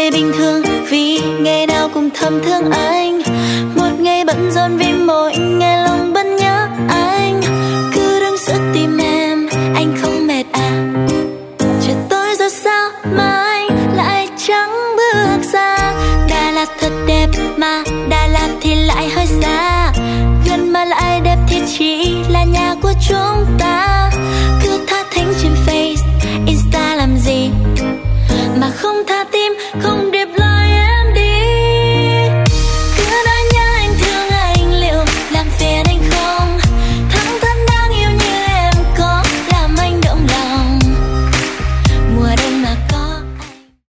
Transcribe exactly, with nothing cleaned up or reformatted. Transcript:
ngày bình thường vì ngày nào cũng thầm thương anh, một ngày bận rộn vì mỗi ngày